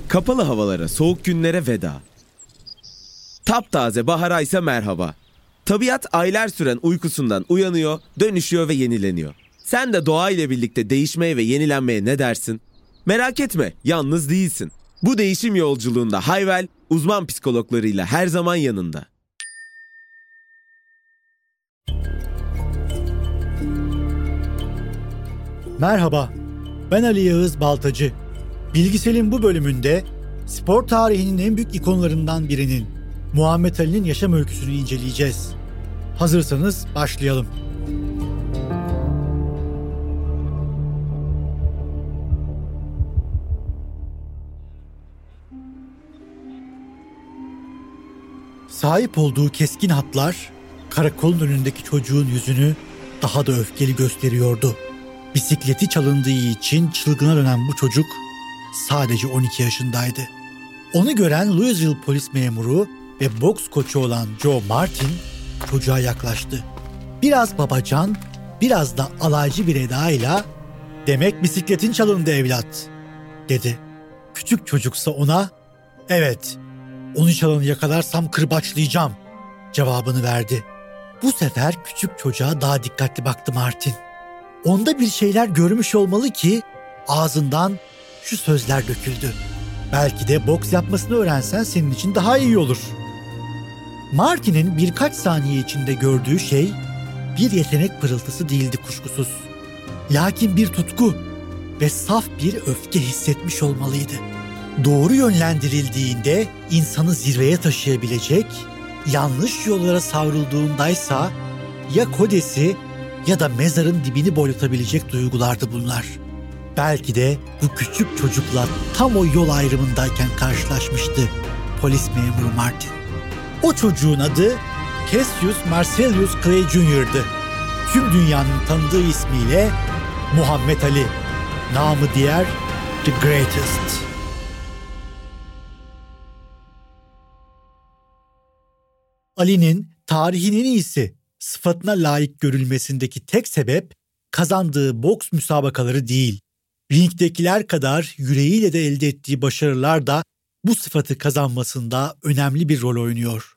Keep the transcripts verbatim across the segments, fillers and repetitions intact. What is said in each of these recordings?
Kapalı havalara, soğuk günlere veda. Taptaze bahara ise merhaba. Tabiat aylar süren uykusundan uyanıyor, dönüşüyor ve yenileniyor. Sen de doğa ile birlikte değişmeye ve yenilenmeye ne dersin? Merak etme, yalnız değilsin. Bu değişim yolculuğunda Hayvel, uzman psikologlarıyla her zaman yanında. Merhaba, ben Ali Yağız Baltacı. Bilgisel'in bu bölümünde spor tarihinin en büyük ikonlarından birinin Muhammed Ali'nin yaşam öyküsünü inceleyeceğiz. Hazırsanız başlayalım. Sahip olduğu keskin hatlar, karakolun önündeki çocuğun yüzünü daha da öfkeli gösteriyordu. Bisikleti çalındığı için çılgına dönen bu çocuk sadece on iki yaşındaydı. Onu gören Louisville polis memuru ve boks koçu olan Joe Martin çocuğa yaklaştı. Biraz babacan, biraz da alaycı bir edayla "Demek bisikletin çalındı evlat," dedi. Küçük çocuksa ona "Evet, onu çalanı yakalarsam kırbaçlayacağım," cevabını verdi. Bu sefer küçük çocuğa daha dikkatli baktı Martin. Onda bir şeyler görmüş olmalı ki ağzından şu sözler döküldü: "Belki de boks yapmasını öğrensen senin için daha iyi olur." Martin'in birkaç saniye içinde gördüğü şey bir yetenek pırıltısı değildi kuşkusuz. Lakin bir tutku ve saf bir öfke hissetmiş olmalıydı. Doğru yönlendirildiğinde insanı zirveye taşıyabilecek, yanlış yollara savrulduğundaysa ya Kodes'i ya da mezarın dibini boylatabilecek duygulardı bunlar. Belki de bu küçük çocukla tam o yol ayrımındayken karşılaşmıştı polis memuru Martin. O çocuğun adı Cassius Marcellus Clay Junior'dı. Tüm dünyanın tanıdığı ismiyle Muhammed Ali, namı diğer The Greatest. Ali'nin tarihin en iyisi sıfatına layık görülmesindeki tek sebep kazandığı boks müsabakaları değil. Ringdekiler kadar yüreğiyle de elde ettiği başarılar da bu sıfatı kazanmasında önemli bir rol oynuyor.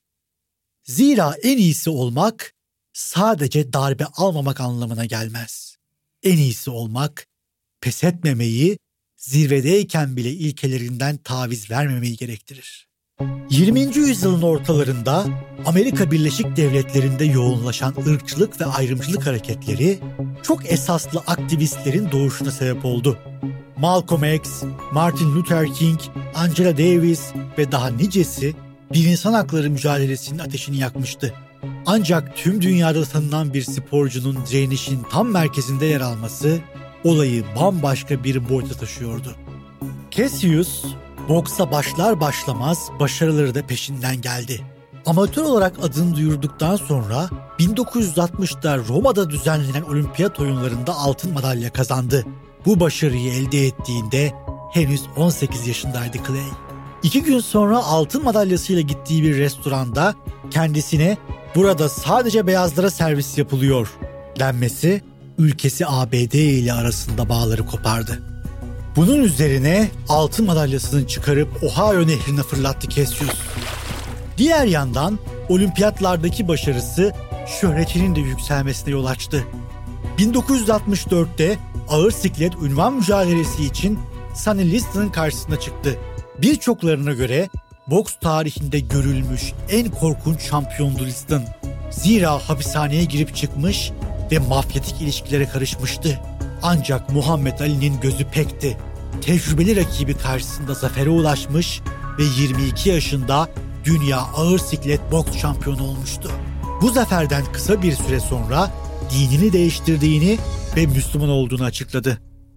Zira en iyisi olmak sadece darbe almamak anlamına gelmez. En iyisi olmak, pes etmemeyi, zirvedeyken bile ilkelerinden taviz vermemeyi gerektirir. yirminci yüzyılın ortalarında Amerika Birleşik Devletleri'nde yoğunlaşan ırkçılık ve ayrımcılık hareketleri çok esaslı aktivistlerin doğuşuna sebep oldu. Malcolm X, Martin Luther King, Angela Davis ve daha nicesi bir insan hakları mücadelesinin ateşini yakmıştı. Ancak tüm dünyada tanınan bir sporcunun direnişin tam merkezinde yer alması olayı bambaşka bir boyuta taşıyordu. Cassius, boksa başlar başlamaz başarıları da peşinden geldi. Amatör olarak adını duyurduktan sonra bin dokuz yüz altmışta Roma'da düzenlenen olimpiyat oyunlarında altın madalya kazandı. Bu başarıyı elde ettiğinde henüz on sekiz yaşındaydı Clay. İki gün sonra altın madalyasıyla gittiği bir restoranda kendisine "Burada sadece beyazlara servis yapılıyor" denmesi ülkesi A B D ile arasında bağları kopardı. Bunun üzerine altın madalyasını çıkarıp Ohio nehrine fırlattı Cassius. Diğer yandan olimpiyatlardaki başarısı şöhretinin de yükselmesine yol açtı. bin dokuz yüz altmış dörtte ağır siklet ünvan mücadelesi için Sonny Liston'ın karşısına çıktı. Birçoklarına göre boks tarihinde görülmüş en korkunç şampiyondu Liston. Zira hapishaneye girip çıkmış ve mafyatik ilişkilere karışmıştı. Ancak Muhammed Ali'nin gözü pekti. Tecrübeli rakibi karşısında zafere ulaşmış ve yirmi iki yaşında dünya ağır siklet boks şampiyonu olmuştu. Bu zaferden kısa bir süre sonra dinini değiştirdiğini ve Müslüman olduğunu açıkladı.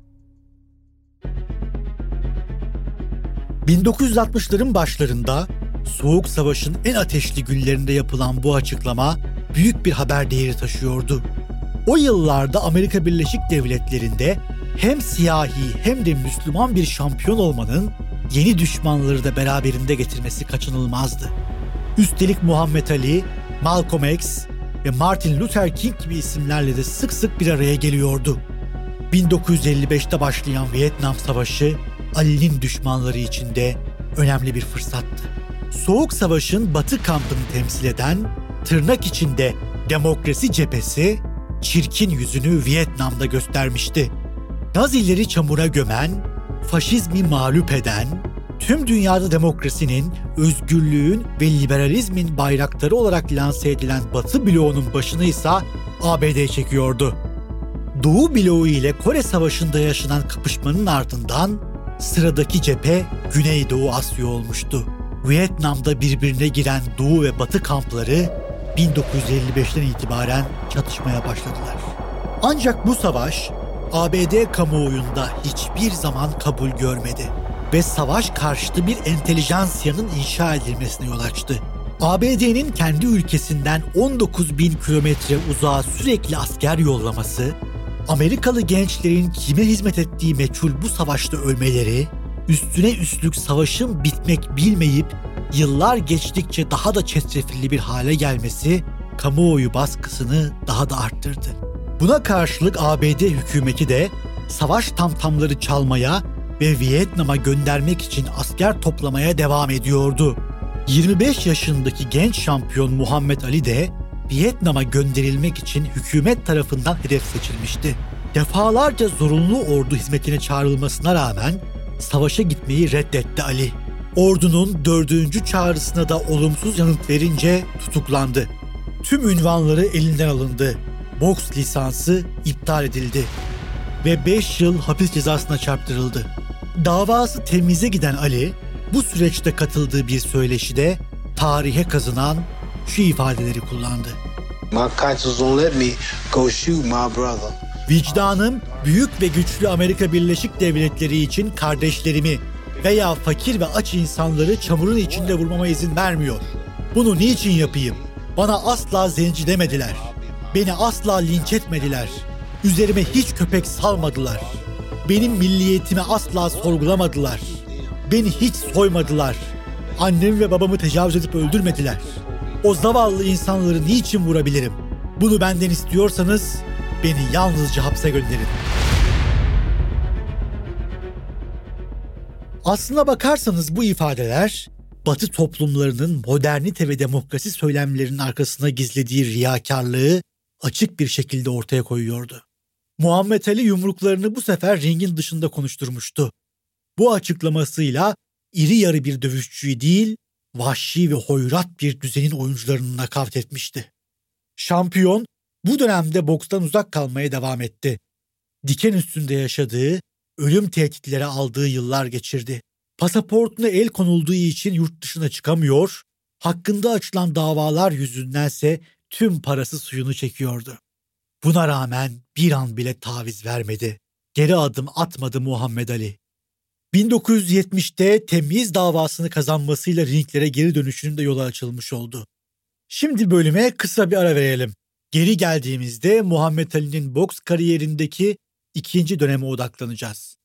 bin dokuz yüz altmışların başlarında Soğuk Savaş'ın en ateşli günlerinde yapılan bu açıklama büyük bir haber değeri taşıyordu. O yıllarda Amerika Birleşik Devletleri'nde hem siyahi hem de Müslüman bir şampiyon olmanın yeni düşmanları da beraberinde getirmesi kaçınılmazdı. Üstelik Muhammed Ali, Malcolm X ve Martin Luther King gibi isimlerle de sık sık bir araya geliyordu. bin dokuz yüz elli beşte başlayan Vietnam Savaşı Ali'nin düşmanları için de önemli bir fırsattı. Soğuk Savaş'ın Batı kampını temsil eden tırnak içinde demokrasi cephesi çirkin yüzünü Vietnam'da göstermişti. Nazileri çamura gömen, faşizmi mağlup eden, tüm dünyada demokrasinin, özgürlüğün ve liberalizmin bayrakları olarak lanse edilen Batı bloğunun başını ise A B D çekiyordu. Doğu bloğu ile Kore Savaşı'nda yaşanan kapışmanın ardından sıradaki cephe Güneydoğu Asya olmuştu. Vietnam'da birbirine giren Doğu ve Batı kampları bin dokuz yüz elli beşten itibaren çatışmaya başladılar. Ancak bu savaş A B D kamuoyunda hiçbir zaman kabul görmedi ve savaş karşıtı bir entelijansiyanın inşa edilmesine yol açtı. A B D'nin kendi ülkesinden on dokuz bin kilometre uzağa sürekli asker yollaması, Amerikalı gençlerin kime hizmet ettiği meçhul bu savaşta ölmeleri, üstüne üstlük savaşın bitmek bilmeyip yıllar geçtikçe daha da çetrefilli bir hale gelmesi kamuoyu baskısını daha da arttırdı. Buna karşılık A B D hükümeti de savaş tamtamları çalmaya ve Vietnam'a göndermek için asker toplamaya devam ediyordu. yirmi beş yaşındaki genç şampiyon Muhammed Ali de Vietnam'a gönderilmek için hükümet tarafından hedef seçilmişti. Defalarca zorunlu ordu hizmetine çağrılmasına rağmen savaşa gitmeyi reddetti Ali. Ordunun dördüncü çağrısına da olumsuz yanıt verince tutuklandı. Tüm ünvanları elinden alındı. Boks lisansı iptal edildi ve beş yıl hapis cezasına çarptırıldı. Davası temize giden Ali, bu süreçte katıldığı bir söyleşide tarihe kazınan şu ifadeleri kullandı. My conscience won't let me go shoot my brother. Vicdanım büyük ve güçlü Amerika Birleşik Devletleri için kardeşlerimi veya fakir ve aç insanları çamurun içinde vurmama izin vermiyor. Bunu niçin yapayım? Bana asla zenci demediler. Beni asla linç etmediler. Üzerime hiç köpek salmadılar. Benim milliyetimi asla sorgulamadılar. Beni hiç soymadılar. Annemi ve babamı tecavüz edip öldürmediler. O zavallı insanları niçin vurabilirim? Bunu benden istiyorsanız beni yalnızca hapse gönderin. Aslına bakarsanız bu ifadeler Batı toplumlarının modernite ve demokrasi söylemlerinin arkasına gizlediği riyakarlığı açık bir şekilde ortaya koyuyordu. Muhammed Ali yumruklarını bu sefer ringin dışında konuşturmuştu. Bu açıklamasıyla iri yarı bir dövüşçüyü değil, vahşi ve hoyrat bir düzenin oyuncularını nakavt etmişti. Şampiyon bu dönemde bokstan uzak kalmaya devam etti. Diken üstünde yaşadığı, ölüm tehditleri aldığı yıllar geçirdi. Pasaportuna el konulduğu için yurt dışına çıkamıyor, hakkında açılan davalar yüzündense tüm parası suyunu çekiyordu. Buna rağmen bir an bile taviz vermedi. Geri adım atmadı Muhammed Ali. bin dokuz yüz yetmişte temyiz davasını kazanmasıyla ringlere geri dönüşünün de yolu açılmış oldu. Şimdi bölüme kısa bir ara verelim. Geri geldiğimizde Muhammed Ali'nin boks kariyerindeki ikinci döneme odaklanacağız.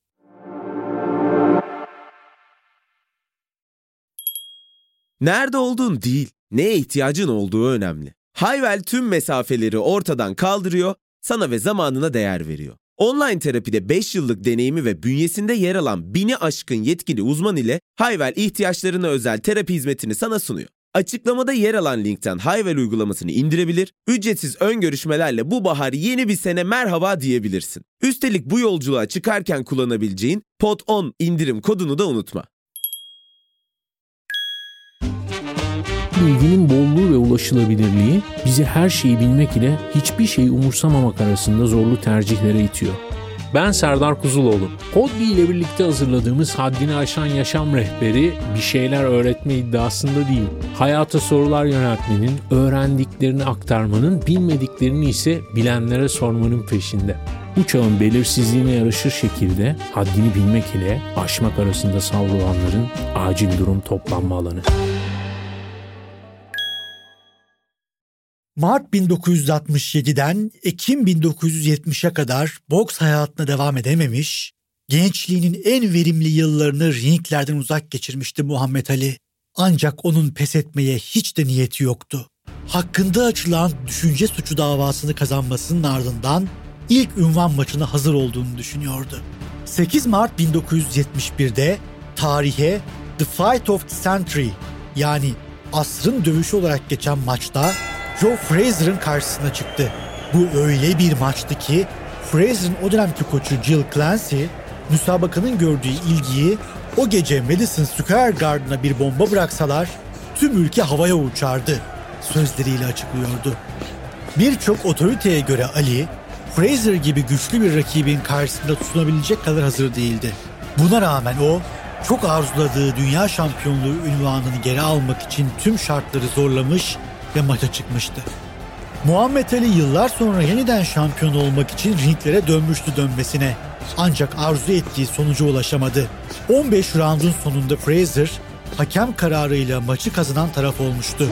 Nerede olduğun değil, neye ihtiyacın olduğu önemli. Hayvel tüm mesafeleri ortadan kaldırıyor, sana ve zamanına değer veriyor. Online terapide beş yıllık deneyimi ve bünyesinde yer alan bini aşkın yetkili uzman ile Hayvel ihtiyaçlarına özel terapi hizmetini sana sunuyor. Açıklamada yer alan linkten Hayvel uygulamasını indirebilir, ücretsiz ön görüşmelerle bu bahar yeni bir sene merhaba diyebilirsin. Üstelik bu yolculuğa çıkarken kullanabileceğin P O D on indirim kodunu da unutma. Bilginin bolluğu ve ulaşılabilirliği bizi her şeyi bilmek ile hiçbir şeyi umursamamak arasında zorlu tercihlere itiyor. Ben Serdar Kuzuloğlu. Podbi ile birlikte hazırladığımız Haddini Aşan Yaşam Rehberi bir şeyler öğretme iddiasında değil. Hayata sorular yöneltmenin, öğrendiklerini aktarmanın, bilmediklerini ise bilenlere sormanın peşinde. Bu çağın belirsizliğine yaraşır şekilde haddini bilmek ile aşmak arasında savrulanların acil durum toplanma alanı. Mart bin dokuz yüz altmış yediden Ekim bin dokuz yüz yetmişe kadar boks hayatına devam edememiş, gençliğinin en verimli yıllarını ringlerden uzak geçirmişti Muhammed Ali. Ancak onun pes etmeye hiç de niyeti yoktu. Hakkında açılan düşünce suçu davasını kazanmasının ardından ilk ünvan maçına hazır olduğunu düşünüyordu. sekiz Mart bin dokuz yüz yetmiş birde tarihe The Fight of the Century yani asrın dövüşü olarak geçen maçta Joe Frazier'ın karşısına çıktı. Bu öyle bir maçtı ki Frazier'ın o dönemki koçu Jill Clancy müsabakanın gördüğü ilgiyi o gece Madison Square Garden'a bir bomba bıraksalar tüm ülke havaya uçardı sözleriyle açıklıyordu. Birçok otoriteye göre Ali, Frazier gibi güçlü bir rakibin karşısında tutunabilecek kadar hazır değildi. Buna rağmen o, çok arzuladığı dünya şampiyonluğu unvanını geri almak için tüm şartları zorlamış ve maça çıkmıştı. Muhammed Ali yıllar sonra yeniden şampiyon olmak için ringlere dönmüştü dönmesine. Ancak arzu ettiği sonuca ulaşamadı. on beş roundun sonunda Frazier, hakem kararıyla maçı kazanan taraf olmuştu.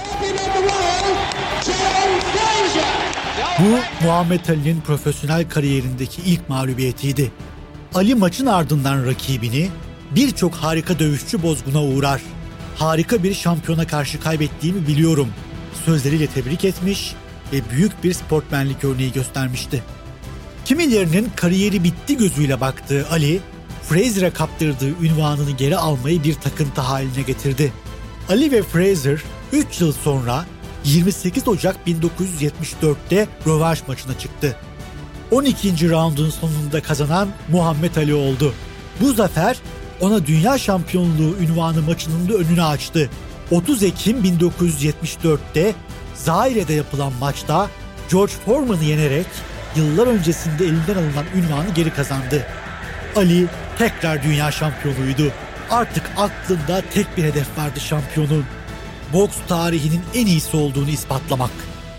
Bu, Muhammed Ali'nin profesyonel kariyerindeki ilk mağlubiyetiydi. Ali maçın ardından rakibini, birçok harika dövüşçü bozguna uğrar. Harika bir şampiyona karşı kaybettiğimi biliyorum sözleriyle tebrik etmiş ve büyük bir sportmenlik örneği göstermişti. Kimilerinin kariyeri bitti gözüyle baktığı Ali, Frazier'e kaptırdığı unvanını geri almayı bir takıntı haline getirdi. Ali ve Frazier üç yıl sonra yirmi sekiz Ocak bin dokuz yüz yetmiş dörtte rövanş maçına çıktı. on ikinci raundun sonunda kazanan Muhammed Ali oldu. Bu zafer ona dünya şampiyonluğu unvanı maçının da önünü açtı. otuz Ekim bin dokuz yüz yetmiş dörtte Zaire'de yapılan maçta George Foreman'ı yenerek yıllar öncesinde elinden alınan unvanı geri kazandı. Ali tekrar dünya şampiyonuydu. Artık aklında tek bir hedef vardı şampiyonun. Boks tarihinin en iyisi olduğunu ispatlamak.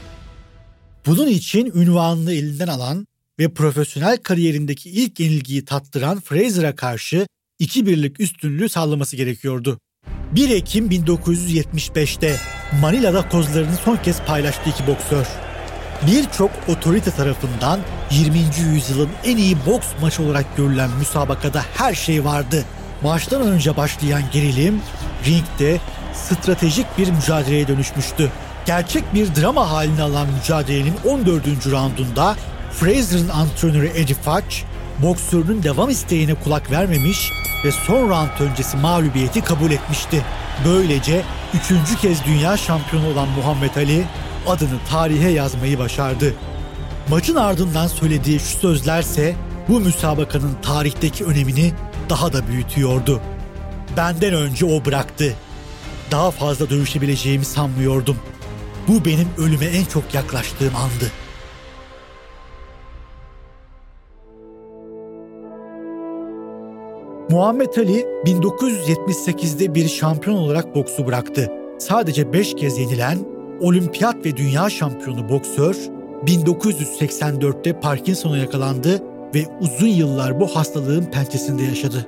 Bunun için unvanını elinden alan ve profesyonel kariyerindeki ilk yenilgiyi tattıran Frazier'a karşı iki birlik üstünlüğü sağlaması gerekiyordu. bir Ekim bin dokuz yüz yetmiş beşte Manila'da kozlarını son kez paylaştı iki boksör. Birçok otorite tarafından yirminci yüzyılın en iyi boks maçı olarak görülen müsabakada her şey vardı. Maçtan önce başlayan gerilim ringde stratejik bir mücadeleye dönüşmüştü. Gerçek bir drama haline alan mücadelenin on dördüncü raundunda Frazier'ın antrenörü Eddie Futch, boksörünün devam isteğine kulak vermemiş ve son round öncesi mağlubiyeti kabul etmişti. Böylece üçüncü kez dünya şampiyonu olan Muhammed Ali adını tarihe yazmayı başardı. Maçın ardından söylediği şu sözlerse bu müsabakanın tarihteki önemini daha da büyütüyordu. Benden önce o bıraktı. Daha fazla dövüşebileceğimi sanmıyordum. Bu benim ölüme en çok yaklaştığım andı. Muhammed Ali bin dokuz yüz yetmiş sekizde bir şampiyon olarak boksu bıraktı. Sadece beş kez yenilen olimpiyat ve dünya şampiyonu boksör bin dokuz yüz seksen dörtte Parkinson'a yakalandı ve uzun yıllar bu hastalığın pençesinde yaşadı.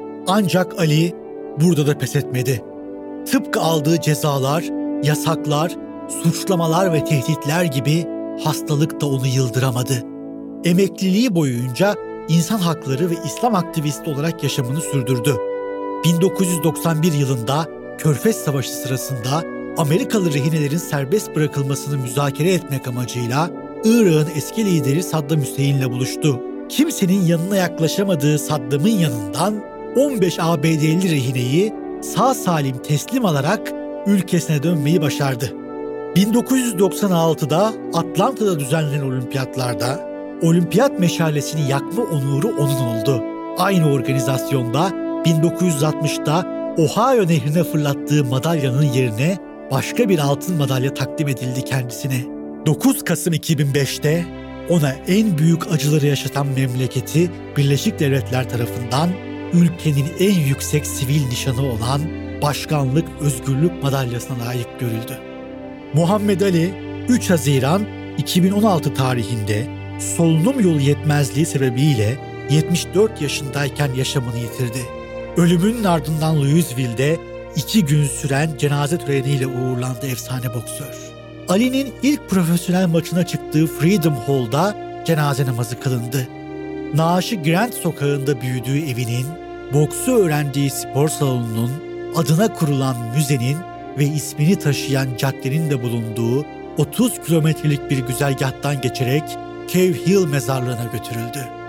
Ancak Ali burada da pes etmedi. Tıpkı aldığı cezalar, yasaklar, suçlamalar ve tehditler gibi hastalık da onu yıldıramadı. Emekliliği boyunca insan hakları ve İslam aktivisti olarak yaşamını sürdürdü. bin dokuz yüz doksan bir yılında Körfez Savaşı sırasında Amerikalı rehinelerin serbest bırakılmasını müzakere etmek amacıyla Irak'ın eski lideri Saddam Hüseyin'le buluştu. Kimsenin yanına yaklaşamadığı Saddam'ın yanından on beş A B D'li rehineyi sağ salim teslim alarak ülkesine dönmeyi başardı. bin dokuz yüz doksan altıda Atlanta'da düzenlenen olimpiyatlarda olimpiyat meşalesini yakma onuru onun oldu. Aynı organizasyonda bin dokuz yüz altmışta Ohio Nehri'ne fırlattığı madalyanın yerine başka bir altın madalya takdim edildi kendisine. dokuz Kasım iki bin beşte ona en büyük acıları yaşatan memleketi Birleşik Devletler tarafından ülkenin en yüksek sivil nişanı olan Başkanlık Özgürlük Madalyası'na layık görüldü. Muhammed Ali üç Haziran iki bin on altı tarihinde solunum yolu yetmezliği sebebiyle yetmiş dört yaşındayken yaşamını yitirdi. Ölümünün ardından Louisville'de iki gün süren cenaze töreniyle uğurlandı efsane boksör. Ali'nin ilk profesyonel maçına çıktığı Freedom Hall'da cenaze namazı kılındı. Naaşı Grant sokağında büyüdüğü evinin, boksu öğrendiği spor salonunun, adına kurulan müzenin ve ismini taşıyan caddenin de bulunduğu otuz kilometrelik bir güzergahtan geçerek Cave Hill mezarlığına götürüldü.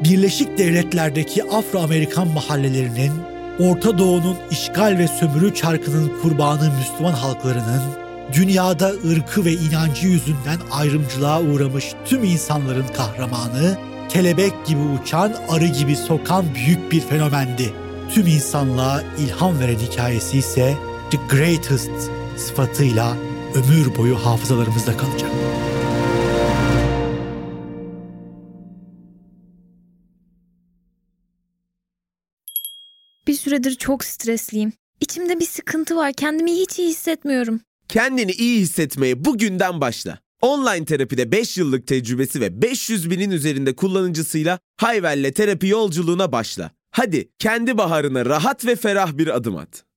Birleşik Devletler'deki Afro-Amerikan mahallelerinin, Orta Doğu'nun işgal ve sömürü çarkının kurbanı Müslüman halklarının, dünyada ırkı ve inancı yüzünden ayrımcılığa uğramış tüm insanların kahramanı, kelebek gibi uçan, arı gibi sokan büyük bir fenomendi. Tüm insanlığa ilham veren hikayesi ise The Greatest sıfatıyla ömür boyu hafızalarımızda kalacak. Bir süredir çok stresliyim. İçimde bir sıkıntı var. Kendimi hiç iyi hissetmiyorum. Kendini iyi hissetmeye bugünden başla. Online terapide beş yıllık tecrübesi ve beş yüz binin üzerinde kullanıcısıyla Hayvel'le terapi yolculuğuna başla. Hadi kendi baharına rahat ve ferah bir adım at.